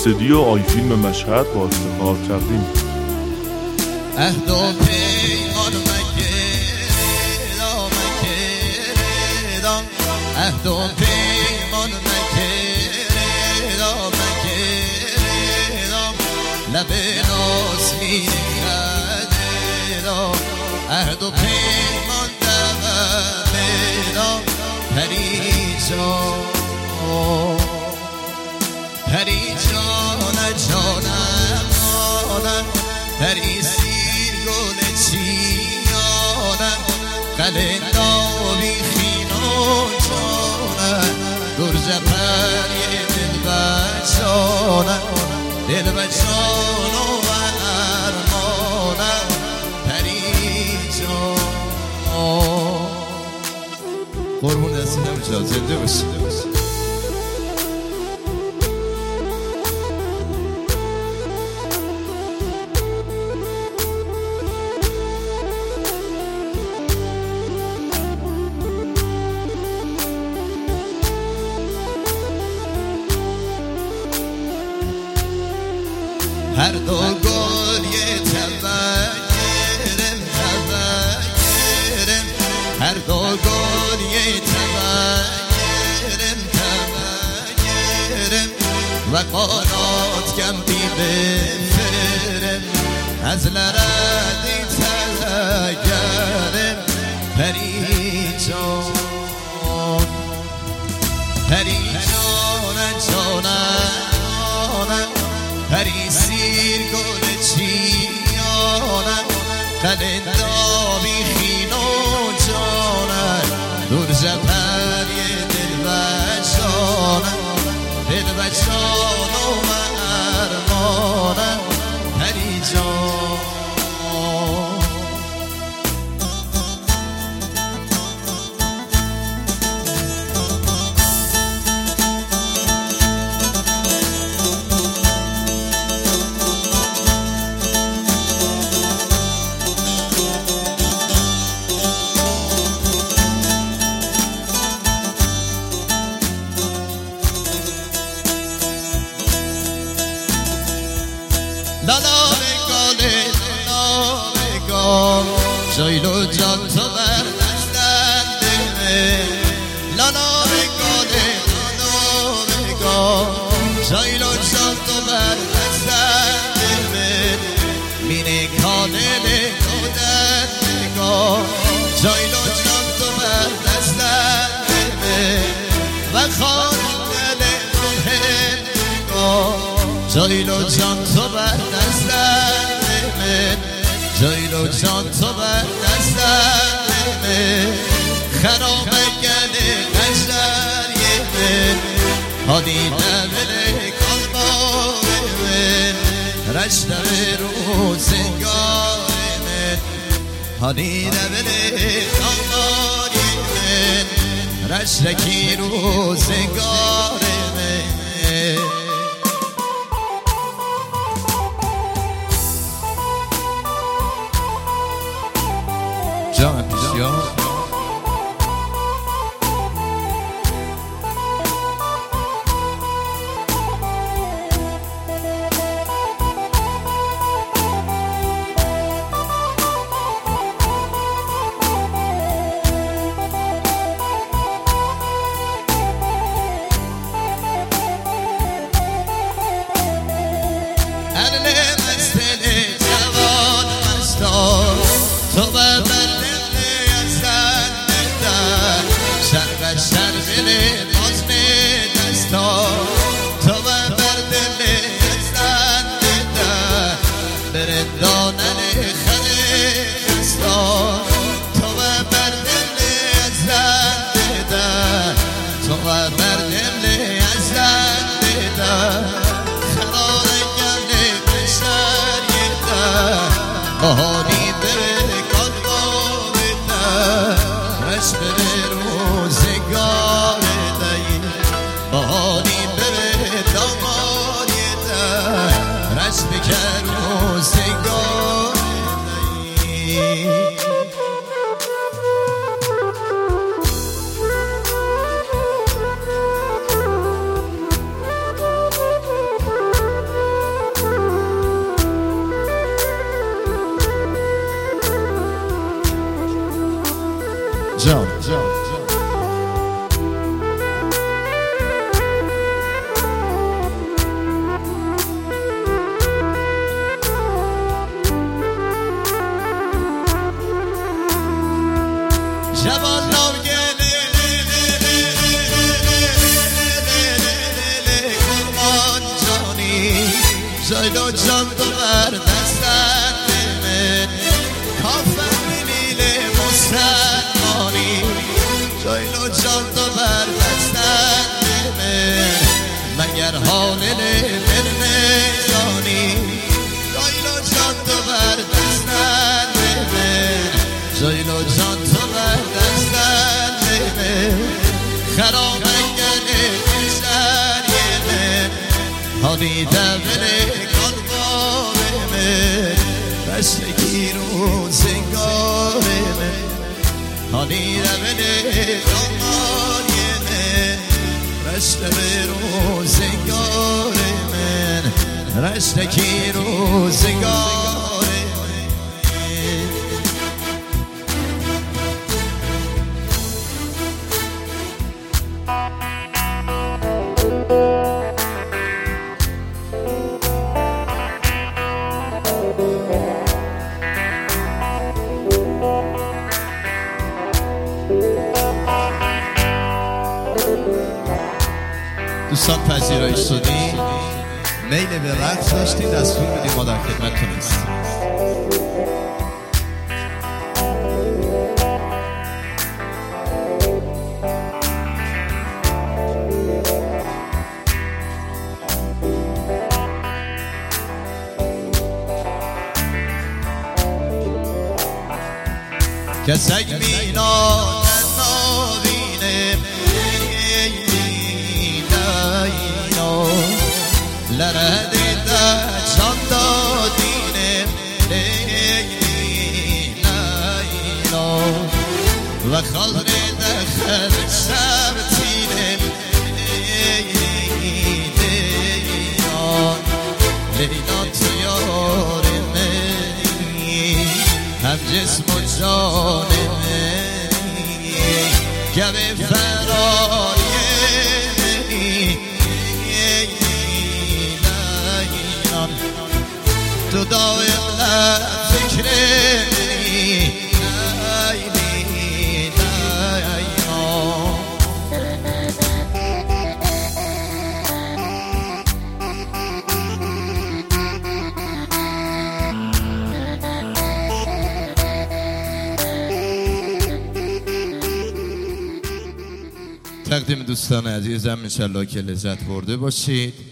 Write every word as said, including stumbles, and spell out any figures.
استودیو آی فیلم مشهد با افتخار تقدیم عهد و پیمان مکردم مکردم عهد و پیمان مکردم مکردم لب ناز می‌کردم عهد و پیمان دادم پریشان پریشان جانم آنم پری سیر گل چیانم قلندابی خینان جانم درج پری دل بچانم دل بچان و ارمانم پریشان قربون رسیدم جان زنده باشی هر دو گل یه تبکرم تبکرم هر دو گل یه تبکرم تبکرم و قانات کم بی بفرم از لردی تلگرم پریشان پریشان جانم پری سیر گل چیانم قلندابی خینون جانم درج پری دل بچانم دل بچان و ارمانم پری جان لالا بگاله لالا بگال جایلو جان تو بر دستن دمه لالا بگاله لالا بگال جایلو جان تو بر دستن دمه مینه کانل کودن بگال جایلو جان تو بر دستن دمه و خانه مهن بگال جایلو جان تو بر دستم من جایلو جان تو بر دستم من خراب گله قشری من هادی دبل کلبار من رشته روزگار من هادی دبل کلبار من رشته کی روزگار من جان بسیار اهل مستل جوان مستان تو ببر شرق دل بازم دستا تو ببر دل ازن دل برندانن خلستا تو ببر دل ازن دل تو ببر دل ازن دل خرار گله بشر یده آهانی بره کلبا بده رش بره روزگار ده جوان ناگله قربان جانی جایلو جان تو بر دستت من کافر میله مسلمانی جایلو جان تو بر دستت من مگر حال من میزانی جایلو جان تو بر دستت من جایلو جان تو بر دستت من خرام انگل سریه من حالی دبل قلبام من بستگی رو زنگار من حالی دبل دامانی من رشته رو زنگار من رشتگی رو زنگار من دوستان پذیرایی شدیم میل به رقص داشتیم دستور بدیم ما در خدمتتون هستیم که سگ مینان نابینه لرده دا چند دینه لیلا و خلق دخل سر تینه لیلا لیلا تو یار منی هم جسم و جان منی گم فرای منی تو دائم فکر منی لیلی لیلا تقدیم دوستان عزیزم انشالله که لذت برده باشید.